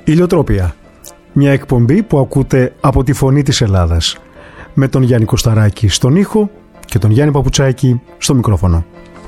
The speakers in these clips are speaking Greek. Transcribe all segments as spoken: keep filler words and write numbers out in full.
Ηλιοτρόπια. Μια εκπομπή που ακούτε από τη Φωνή της Ελλάδας. Με τον Γιάννη Κωσταράκη στον ήχο και τον Γιάννη Παπουτσάκη στο μικρόφωνο.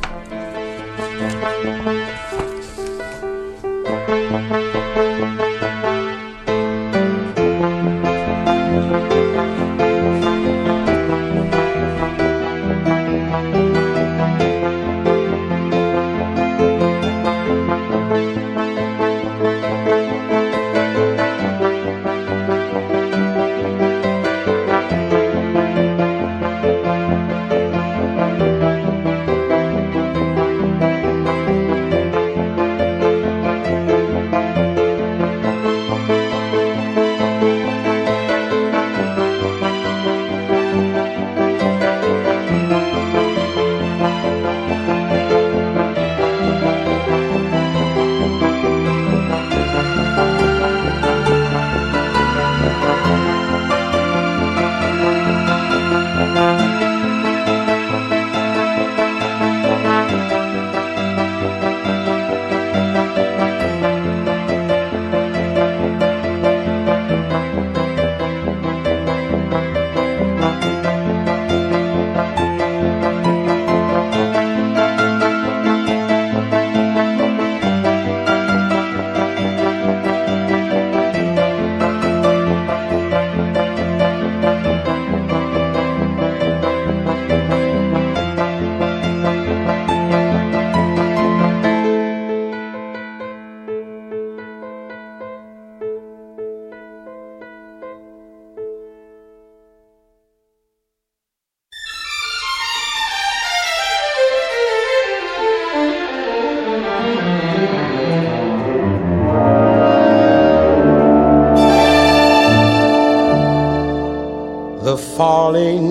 Falling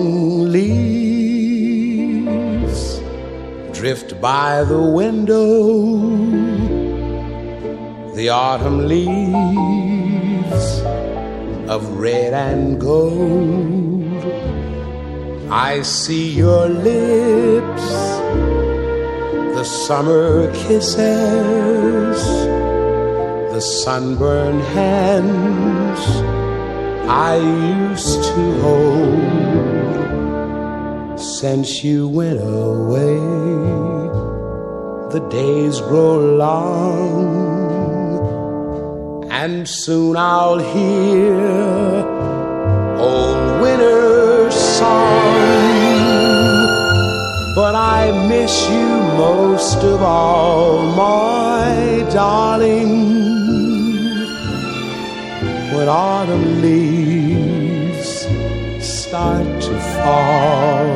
leaves drift by the window, the autumn leaves of red and gold. I see your lips, the summer kisses, the sunburned hands I used to hold. Since you went away, the days grow long, and soon I'll hear old winter's song. But I miss you most of all, my darling, when autumn leaves start to fall.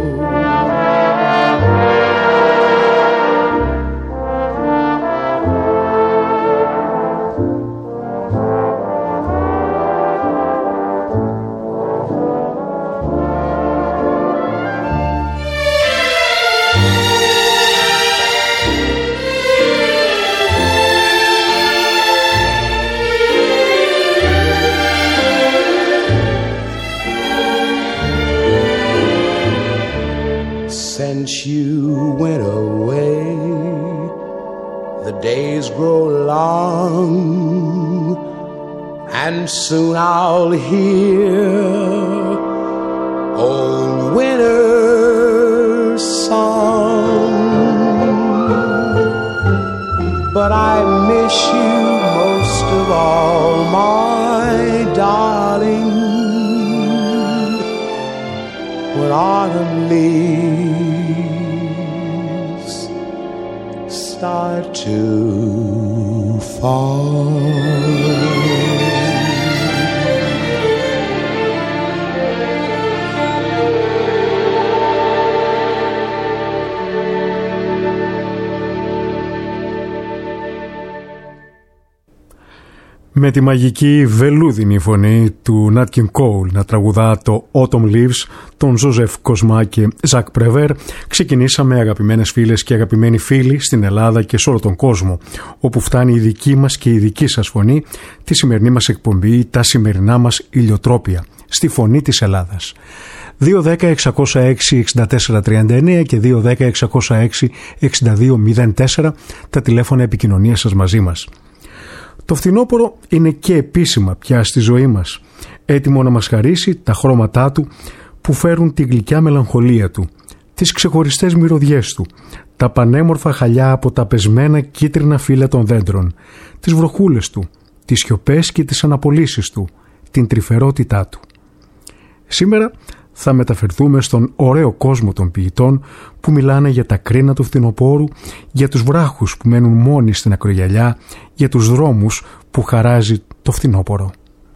Since you went away, the days grow long, and soon I'll hear old winter's song. But I miss you most of all, my darling, when autumn leaves start to fall. Με τη μαγική βελούδινη φωνή του Nat King Cole να τραγουδά το Autumn Leaves, τον Ζόζεφ Κοσμά και Ζακ Πρεβέρ, ξεκινήσαμε, αγαπημένες φίλες και αγαπημένοι φίλοι, στην Ελλάδα και σε όλο τον κόσμο, όπου φτάνει η δική μας και η δική σας φωνή, τη σημερινή μας εκπομπή, τα σημερινά μας ηλιοτρόπια, στη Φωνή της Ελλάδας. δύο δέκα εξακόσια έξι εξήντα τέσσερα τριάντα εννέα και δύο δέκα εξακόσια έξι εξήντα δύο μηδέν τέσσερα τα τηλέφωνα επικοινωνίας σας μαζί μας. Το φθινόπωρο είναι και επίσημα πια στη ζωή μας, έτοιμο να μας χαρίσει τα χρώματά του που φέρουν τη γλυκιά μελαγχολία του, τις ξεχωριστές μυρωδιές του, τα πανέμορφα χαλιά από τα πεσμένα κίτρινα φύλλα των δέντρων, τις βροχούλες του, τις σιωπές και τις αναπολύσεις του, την τρυφερότητά του. Σήμερα θα μεταφερθούμε στον ωραίο κόσμο των ποιητών που μιλάνε για τα κρίνα του φθινοπόρου, για τους βράχους που μένουν μόνοι στην ακρογιαλιά, για τους δρόμους που χαράζει το φθινόπωρο.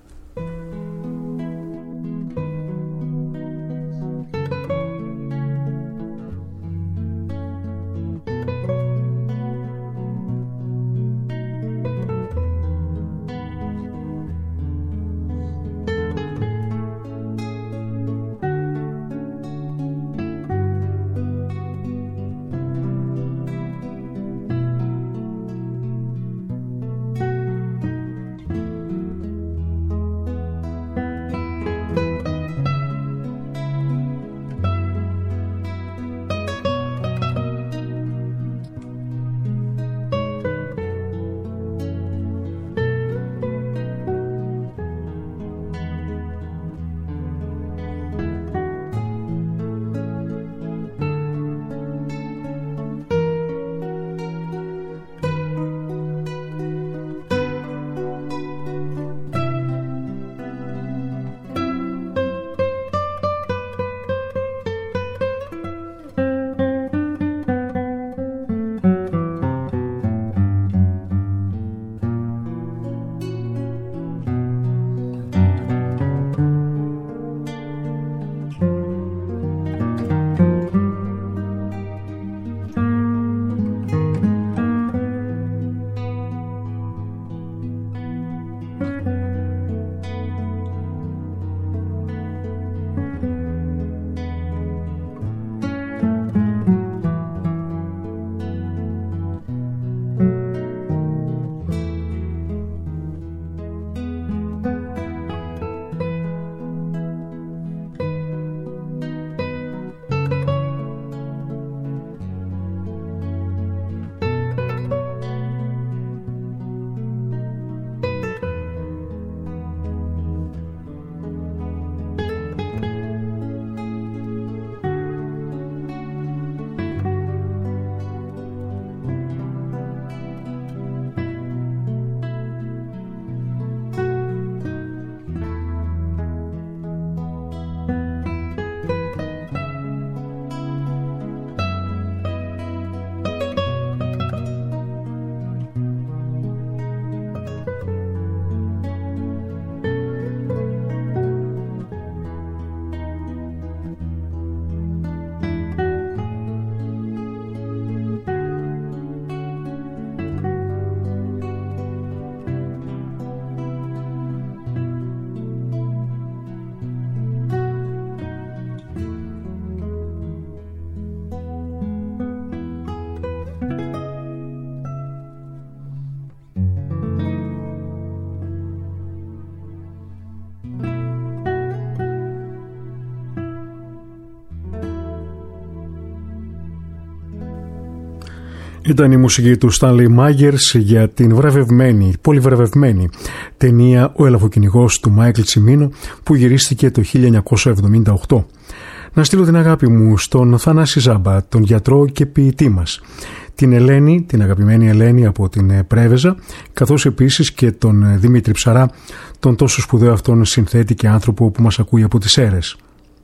Ήταν η μουσική του Stanley Myers για την βραβευμένη, πολύ βραβευμένη ταινία «Ο Ελαφοκυνηγός» του Μάικλ Τσιμίνο που γυρίστηκε το χίλια εννιακόσια εβδομήντα οκτώ. Να στείλω την αγάπη μου στον Θανάση Ζάμπα, τον γιατρό και ποιητή μας, την Ελένη, την αγαπημένη Ελένη από την Πρέβεζα, καθώς επίσης και τον Δημήτρη Ψαρά, τον τόσο σπουδαίο αυτόν συνθέτη και άνθρωπο που μας ακούει από τις Σέρρες.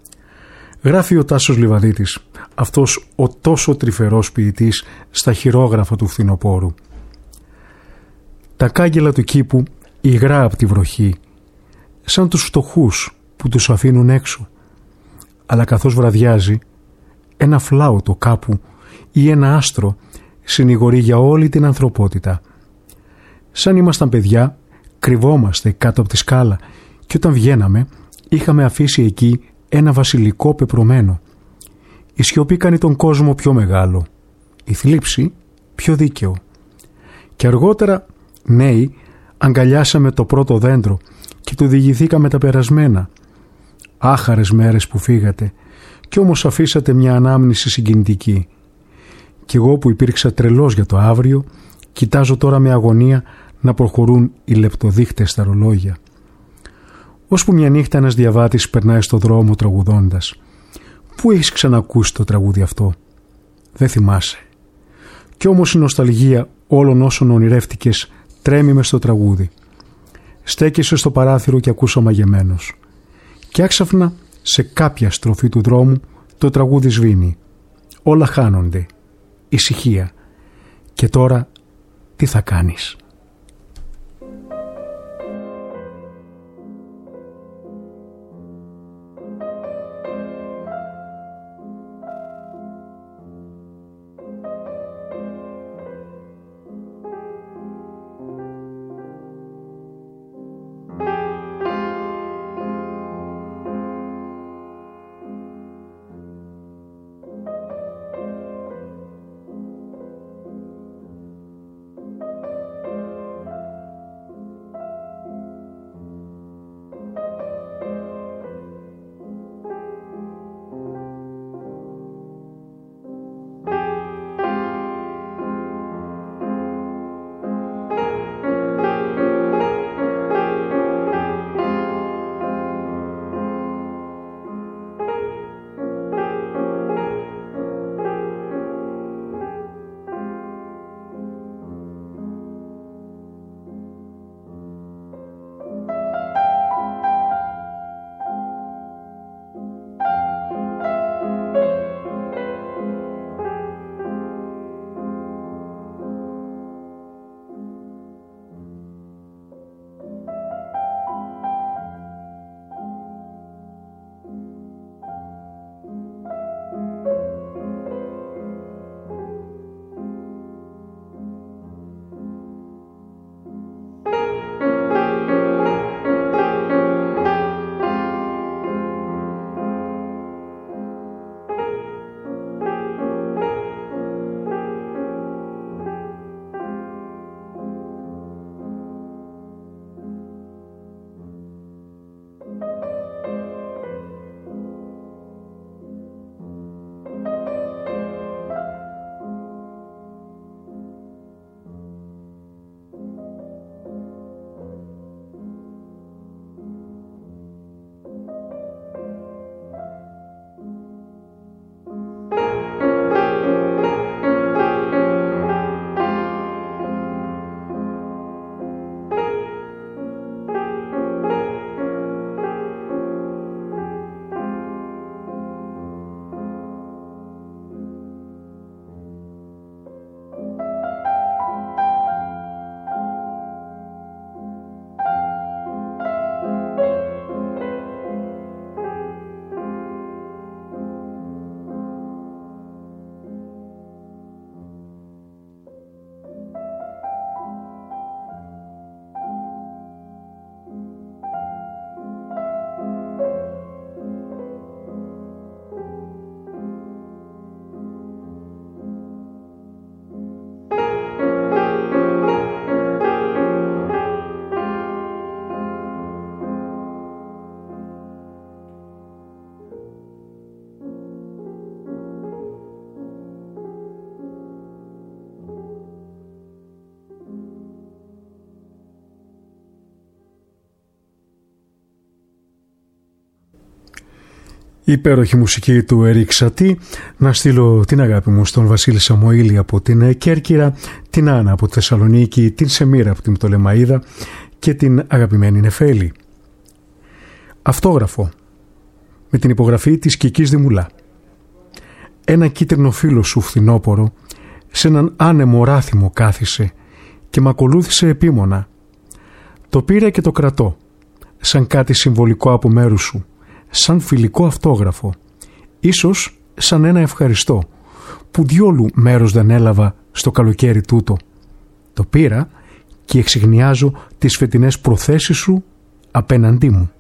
Γράφει ο Τάσος Λιβαδίτης, αυτός ο τόσο τρυφερός ποιητής στα χειρόγραφα του φθινοπόρου. Τα κάγκελα του κήπου υγρά από τη βροχή, σαν τους φτωχούς που τους αφήνουν έξω. Αλλά καθώς βραδιάζει, ένα φλάουτο κάπου ή ένα άστρο συνηγορεί για όλη την ανθρωπότητα. Σαν ήμασταν παιδιά, κρυβόμαστε κάτω από τη σκάλα και όταν βγαίναμε είχαμε αφήσει εκεί ένα βασιλικό πεπρωμένο. Η σιωπή κάνει τον κόσμο πιο μεγάλο, η θλίψη πιο δίκαιο. Και αργότερα, νέοι, αγκαλιάσαμε το πρώτο δέντρο και του διηγηθήκαμε τα περασμένα. Άχαρες μέρες που φύγατε κι όμως αφήσατε μια ανάμνηση συγκινητική. Κι εγώ που υπήρξα τρελός για το αύριο, κοιτάζω τώρα με αγωνία να προχωρούν οι λεπτοδείχτες στα ρολόγια. Ώσπου μια νύχτα ένας διαβάτης περνάει στο δρόμο τραγουδώντας. «Πού έχεις ξανακούσει το τραγούδι αυτό?» «Δεν θυμάσαι». Κι όμως η νοσταλγία όλων όσων ονειρεύτηκες τρέμει μες στο τραγούδι. Στέκεσαι στο παράθυρο και ακούς αμαγεμένος. Κι άξαφνα σε κάποια στροφή του δρόμου το τραγούδι σβήνει. Όλα χάνονται. Ησυχία. Και τώρα τι θα κάνεις? Υπέροχη μουσική του Ερικ Σατή. Να στείλω την αγάπη μου στον Βασίλη Σαμοήλη από την Κέρκυρα, την Άννα από τη Θεσσαλονίκη, την Σεμίρα από την Πτολεμαΐδα και την αγαπημένη Νεφέλη. Αυτόγραφο με την υπογραφή της Κικής Δημουλά. Ένα κίτρινο φύλλο σου φθινόπορο σε έναν άνεμο ράθιμο κάθισε και μ' ακολούθησε επίμονα. Το πήρα και το κρατώ σαν κάτι συμβολικό από μέρους σου, σαν φιλικό αυτόγραφο, ίσως σαν ένα ευχαριστώ που διόλου μέρος δεν έλαβα στο καλοκαίρι τούτο. Το πήρα και εξηγνιάζω τις φετινές προθέσεις σου απέναντί μου.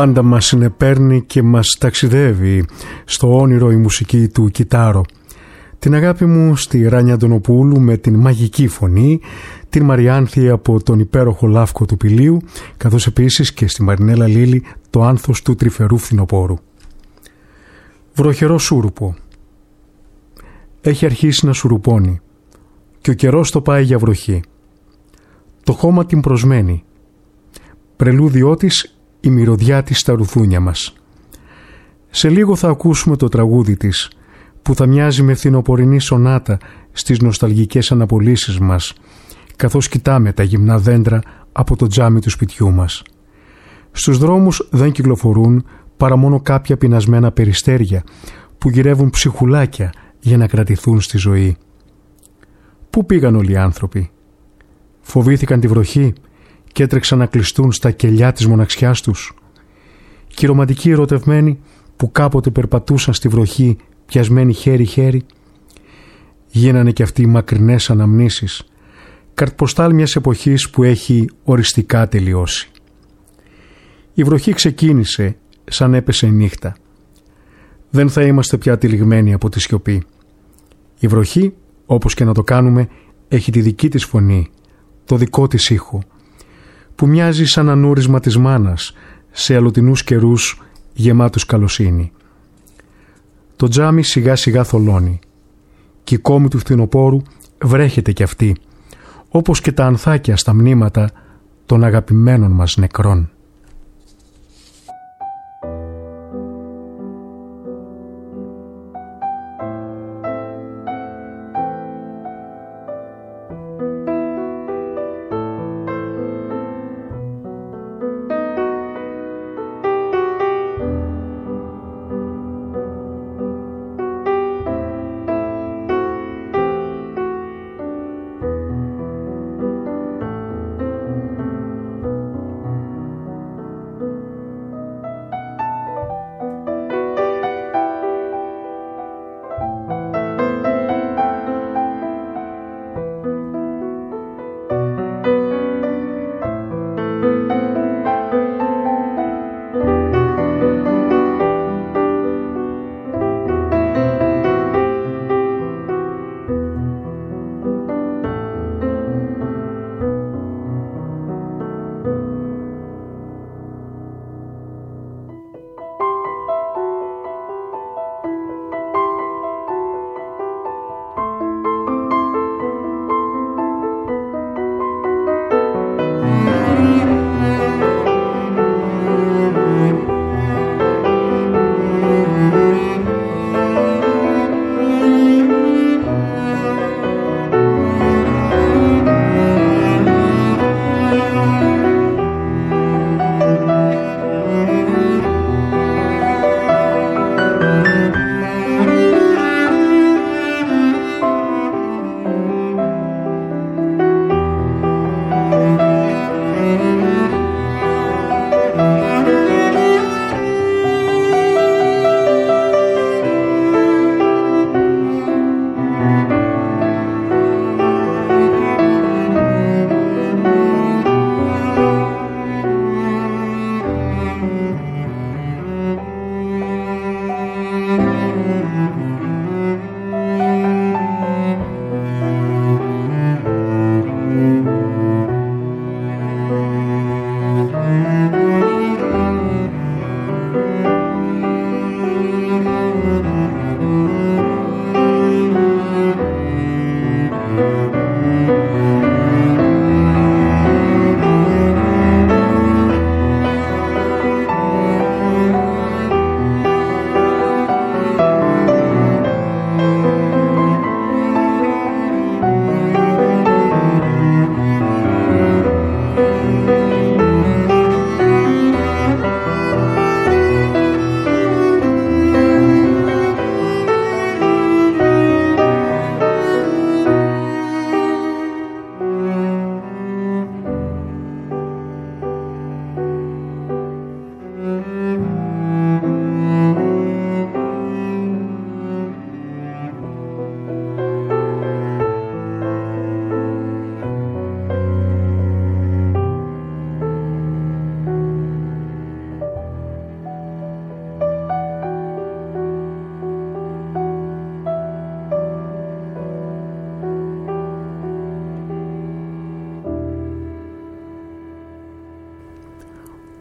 Πάντα μας συνεπέρνει και μας ταξιδεύει στο όνειρο η μουσική του κιτάρο. Την αγάπη μου στη Ράνια Αντωνοπούλου με την μαγική φωνή, την Μαριάνθη από τον υπέροχο λάφκο του Πηλίου, καθώς επίσης και στη Μαρινέλα Λίλη το άνθος του τρυφερού φθινοπόρου. Βροχερό σούρουπο. Έχει αρχίσει να σουρουπώνει και ο καιρός το πάει για βροχή. Το χώμα την προσμένει. Πρελούδιό της η μυρωδιά της στα ρουθούνια μας. Σε λίγο θα ακούσουμε το τραγούδι της, που θα μοιάζει με φθινοπορεινή σονάτα στις νοσταλγικές αναπολύσεις μας, καθώς κοιτάμε τα γυμνά δέντρα από το τζάμι του σπιτιού μας. Στους δρόμους δεν κυκλοφορούν παρά μόνο κάποια πεινασμένα περιστέρια που γυρεύουν ψυχουλάκια για να κρατηθούν στη ζωή. Πού πήγαν όλοι οι άνθρωποι? Φοβήθηκαν τη βροχή και έτρεξαν να κλειστούν στα κελιά της μοναξιάς τους. Και οι ρομαντικοί ερωτευμένοι που κάποτε περπατούσαν στη βροχή πιασμένοι χέρι-χέρι, γίνανε και αυτοί οι μακρινές αναμνήσεις, καρτποστάλ μιας εποχής που έχει οριστικά τελειώσει. Η βροχή ξεκίνησε σαν έπεσε η νύχτα. Δεν θα είμαστε πια τυλιγμένοι από τη σιωπή. Η βροχή, όπως και να το κάνουμε, έχει τη δική της φωνή, το δικό της ήχο, που μοιάζει σαν ανούρισμα της μάνας σε αλλοτινούς καιρούς γεμάτους καλοσύνη. Το τζάμι σιγά σιγά θολώνει και η κόμη του φθινοπόρου βρέχεται κι αυτή, όπως και τα ανθάκια στα μνήματα των αγαπημένων μας νεκρών.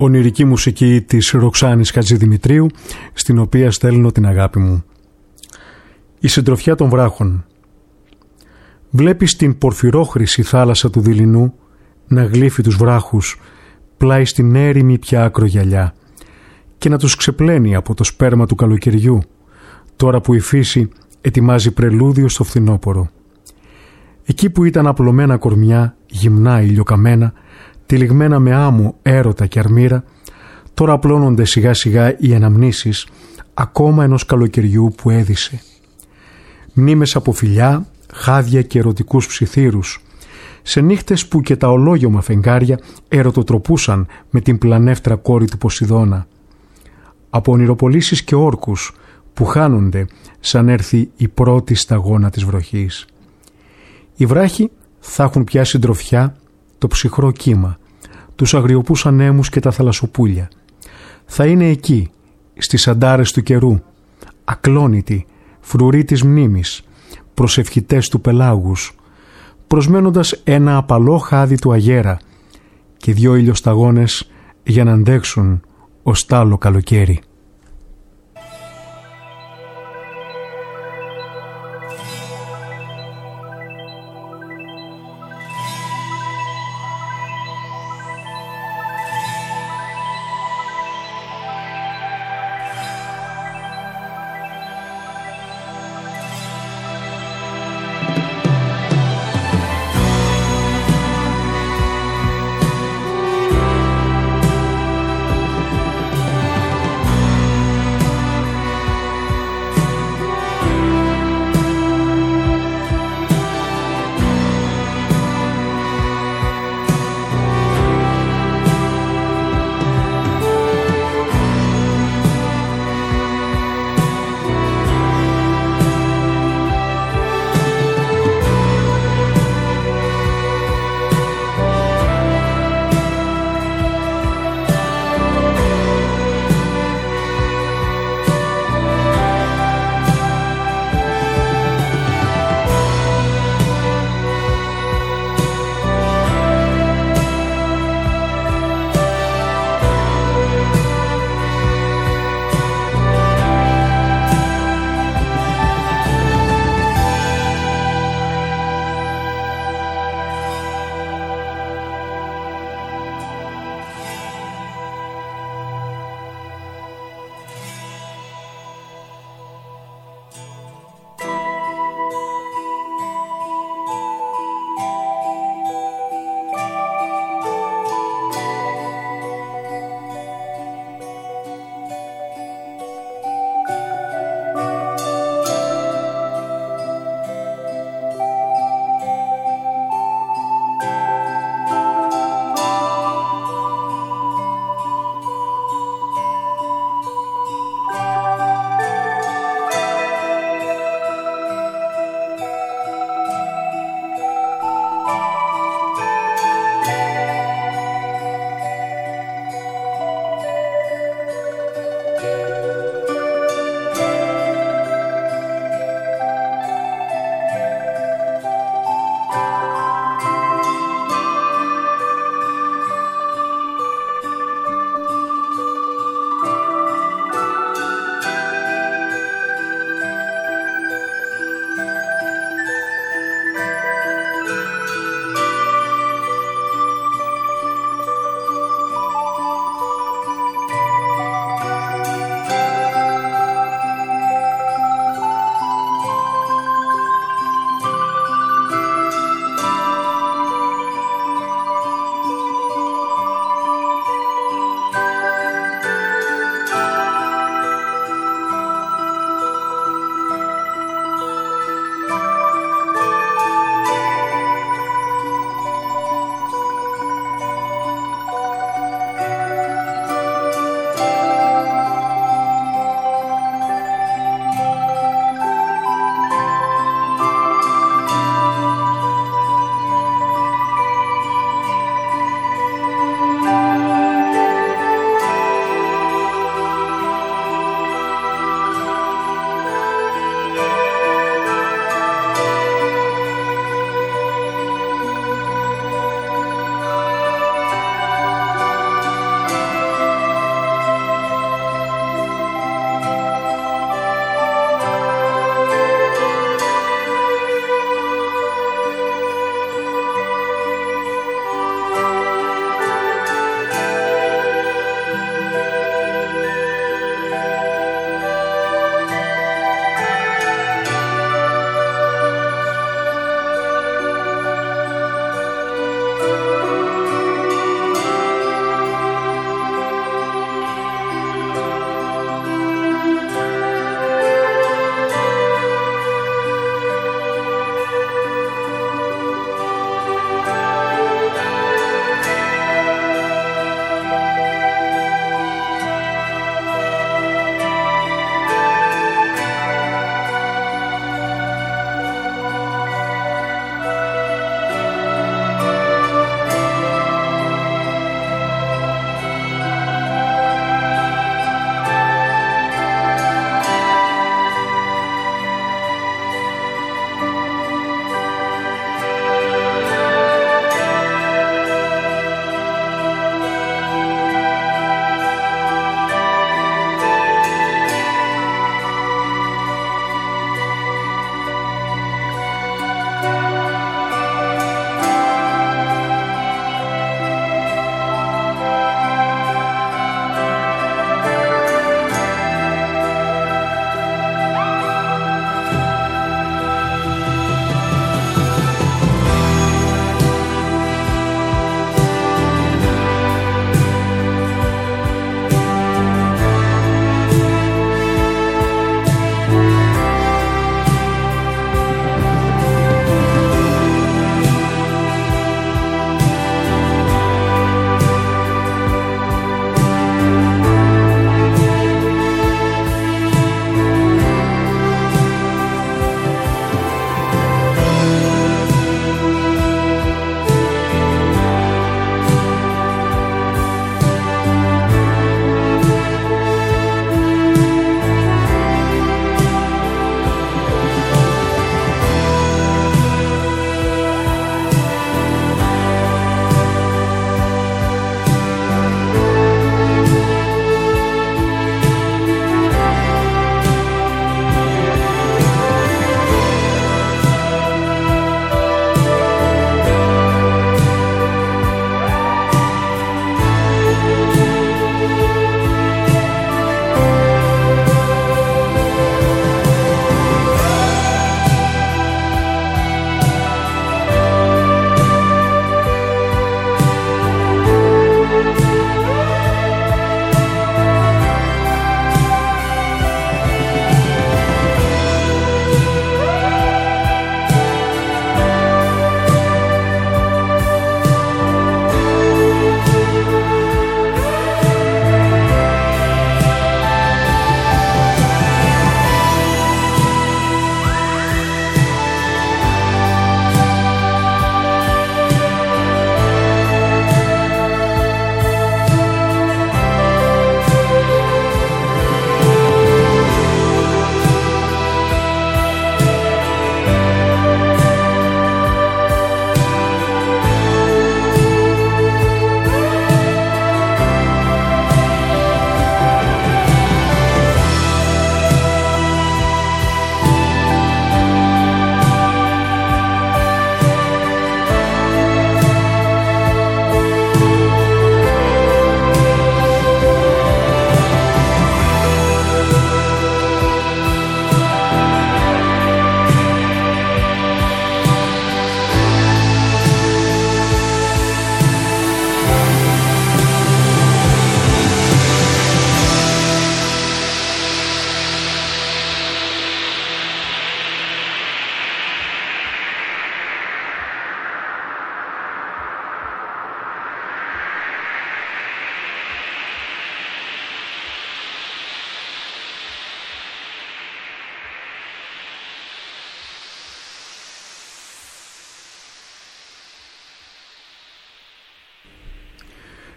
ονειρική μουσική της Ροξάνης Χατζηδημητρίου, στην οποία στέλνω την αγάπη μου. Η συντροφιά των βράχων. Βλέπεις την πορφυρόχρηση θάλασσα του δειλινού να γλύφει τους βράχους πλάι στην έρημη πια ακρογιαλιά και να τους ξεπλένει από το σπέρμα του καλοκαιριού, τώρα που η φύση ετοιμάζει πρελούδιο στο φθινόπορο. Εκεί που ήταν απλωμένα κορμιά, γυμνά ηλιοκαμένα, τυλιγμένα με άμμο, έρωτα και αρμύρα, τώρα απλώνονται σιγά σιγά οι αναμνήσεις ακόμα ενός καλοκαιριού που έδισε. Μνήμες από φιλιά, χάδια και ερωτικούς ψιθύρους, σε νύχτες που και τα ολόγιωμα φεγγάρια ερωτοτροπούσαν με την πλανεύτρα κόρη του Ποσειδώνα. Από ονειροπολίσεις και όρκους που χάνονται σαν έρθει η πρώτη σταγόνα της βροχής. Οι βράχοι θα έχουν πια συντροφιά το ψυχρό κύμα, τους αγριοπούς ανέμους και τα θαλασσοπούλια. Θα είναι εκεί, στις αντάρες του καιρού, ακλόνητοι, φρουροί της μνήμης, προσευχητές του πελάγους, προσμένοντας ένα απαλό χάδι του αγέρα και δυο ηλιοσταγόνες για να αντέξουν ως τ' άλλο καλοκαίρι.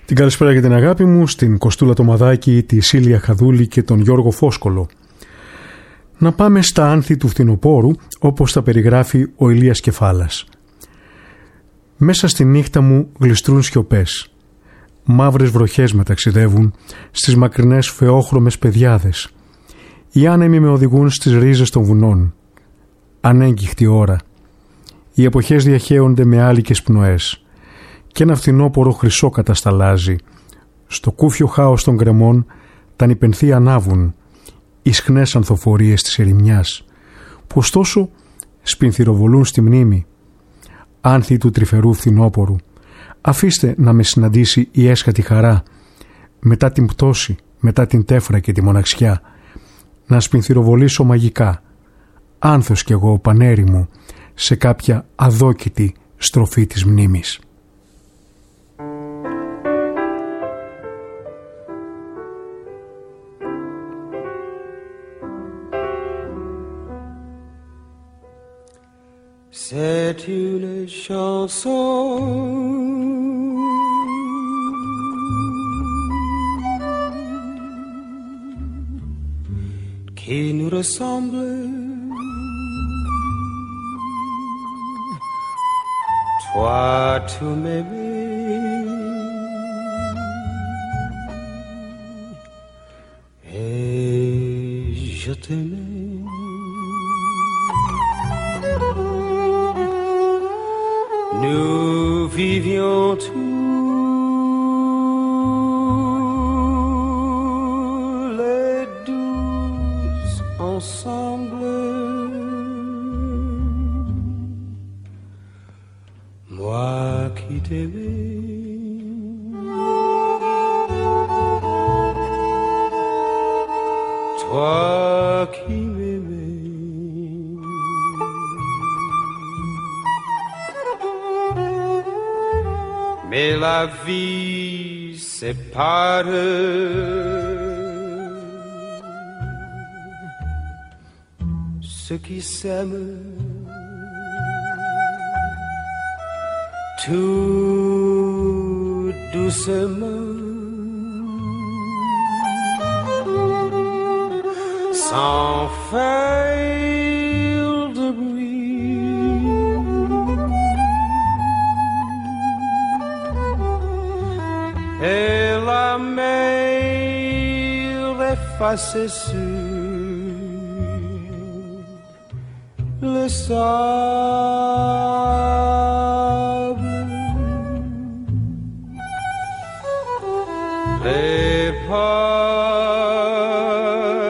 Την καλησπέρα και την αγάπη μου στην Κωστούλα Τομαδάκη, τη Σίλια Χαδούλη και τον Γιώργο Φόσκολο. Να πάμε στα άνθη του φθινοπόρου, όπως τα περιγράφει ο Ηλίας Κεφάλας. Μέσα στη νύχτα μου γλιστρούν σιωπές. Μαύρες βροχές με ταξιδεύουν στις μακρινές φεόχρωμες πεδιάδες. Οι άνεμοι με οδηγούν στις ρίζες των βουνών. Ανέγκυχτη ώρα. Οι εποχές διαχέονται με άλικες πνοές. Και ένα φθινόπορο χρυσό κατασταλάζει. Στο κούφιο χάος των γκρεμών τα νηπενθή ανάβουν. Ισχνές ανθοφορίες της ερημιάς, που ωστόσο σπινθυροβολούν στη μνήμη. Άνθη του τρυφερού φθινόπορου, αφήστε να με συναντήσει η έσχατη χαρά, μετά την πτώση, μετά την τέφρα και τη μοναξιά, να σπινθυροβολήσω μαγικά, άνθος κι εγώ πανέρημο, σε κάποια αδόκητη στροφή της μνήμης. C'est une chanson qui nous ressemble, toi tu m'aimais et je t'aimais. Nous vivions tous les douze ensemble. Moi qui t'aimais, toi qui m'aimais. Mais la vie sépare ceux qui s'aiment tout doucement, sans faire de bruit. Et la mer effacée sur le sable, les pas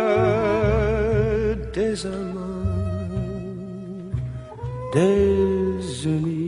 des amants désunis.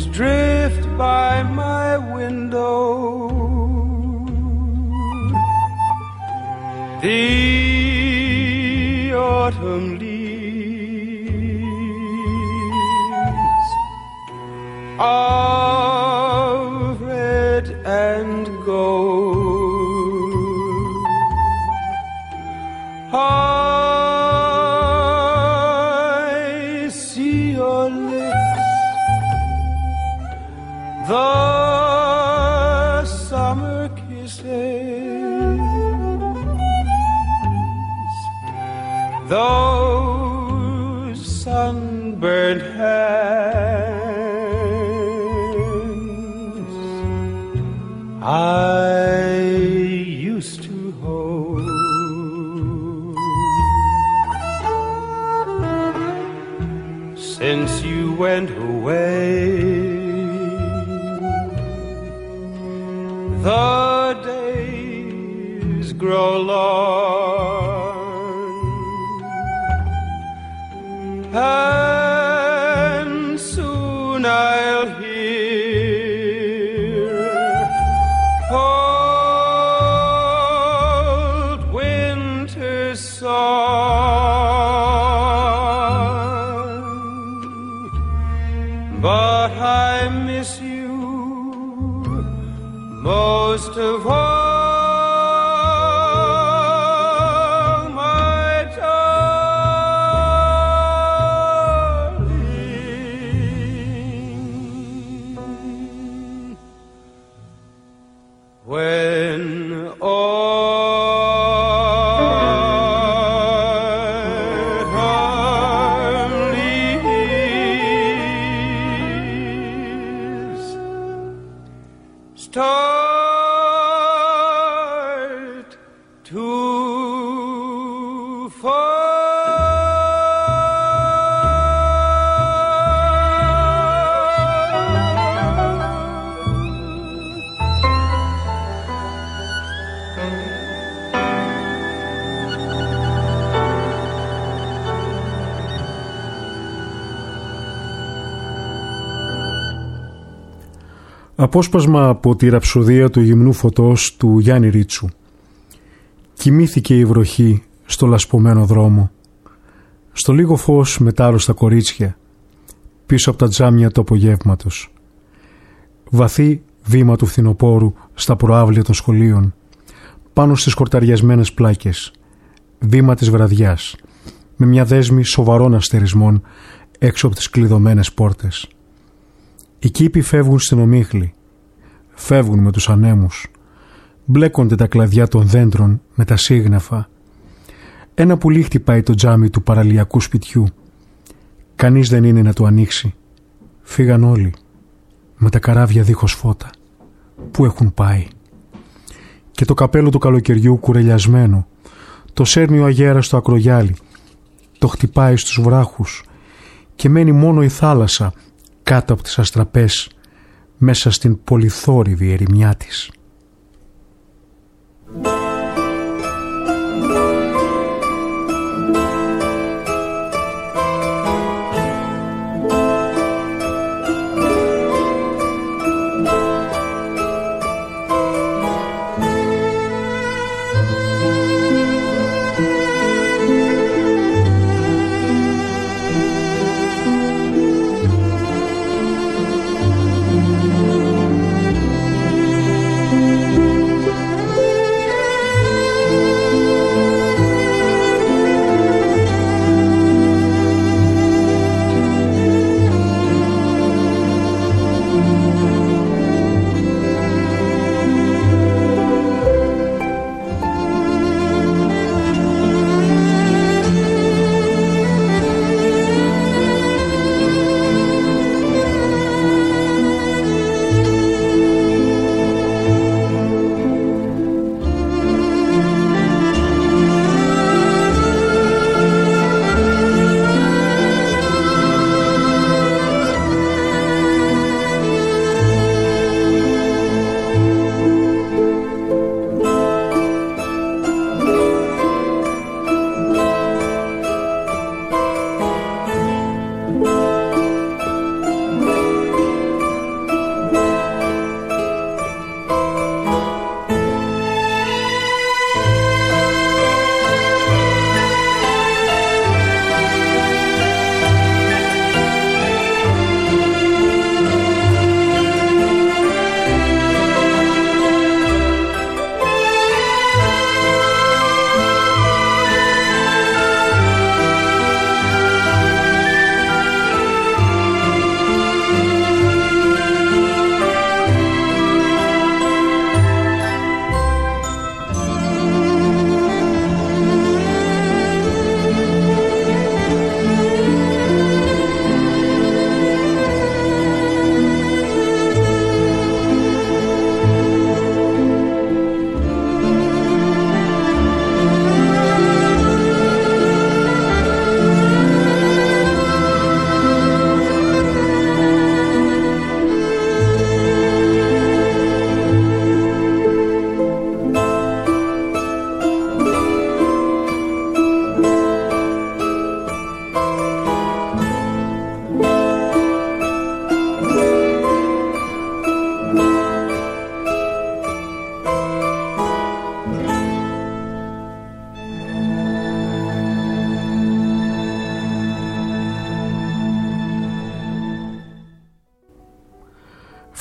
drift by my window. The autumn leaves of red and gold. I see your lips, the summer kisses, those sunburned hands I used to hold. Since you went away, the days grow long, and soon I'll hear old winter's song. But I miss you most of all. Απόσπασμα από τη ραψοδία του γυμνού φωτός του Γιάννη Ρίτσου. Κοιμήθηκε η βροχή στο λασπωμένο δρόμο. Στο λίγο φως μετάρρωστα κορίτσια, πίσω από τα τζάμια του απογεύματος. Βαθύ βήμα του φθινοπόρου στα προάβλια των σχολείων, πάνω στις χορταριασμένες πλάκες. Βήμα της βραδιάς, με μια δέσμη σοβαρών αστερισμών έξω από τις κλειδωμένες πόρτες. Οι κήποι φεύγουν στην ομίχλη, φεύγουν με τους ανέμους, μπλέκονται τα κλαδιά των δέντρων με τα σύγνεφα. Ένα πουλί χτυπάει το τζάμι του παραλιακού σπιτιού. Κανείς δεν είναι να το ανοίξει. Φύγαν όλοι, με τα καράβια δίχως φώτα. Πού έχουν πάει? Και το καπέλο του καλοκαιριού κουρελιασμένο, το σέρνει ο αγέρας στο ακρογιάλι, το χτυπάει στους βράχους και μένει μόνο η θάλασσα κάτω από τις αστραπές, μέσα στην πολυθόρυβη ερημιά της.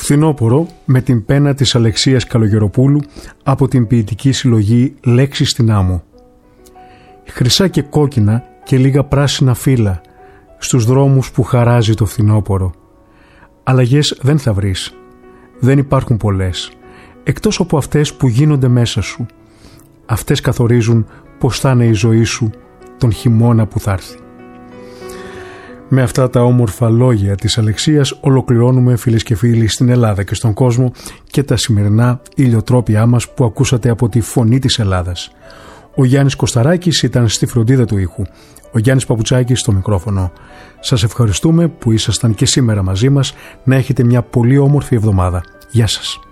Φθινόπορο με την πένα της Αλεξίας Καλογεροπούλου από την ποιητική συλλογή «Λέξεις στην άμμο». Χρυσά και κόκκινα και λίγα πράσινα φύλλα στους δρόμους που χαράζει το φθινόπορο. Αλλαγές δεν θα βρεις. Δεν υπάρχουν πολλές, εκτός από αυτές που γίνονται μέσα σου. Αυτές καθορίζουν πως θα είναι η ζωή σου τον χειμώνα που θα έρθει. Με αυτά τα όμορφα λόγια της Αλεξίας ολοκληρώνουμε, φίλες και φίλοι, στην Ελλάδα και στον κόσμο και τα σημερινά ηλιοτρόπια μας που ακούσατε από τη Φωνή της Ελλάδας. Ο Γιάννης Κωσταράκης ήταν στη φροντίδα του ήχου. Ο Γιάννης Παπουτσάκης στο μικρόφωνο. Σας ευχαριστούμε που ήσασταν και σήμερα μαζί μας. Να έχετε μια πολύ όμορφη εβδομάδα. Γεια σας.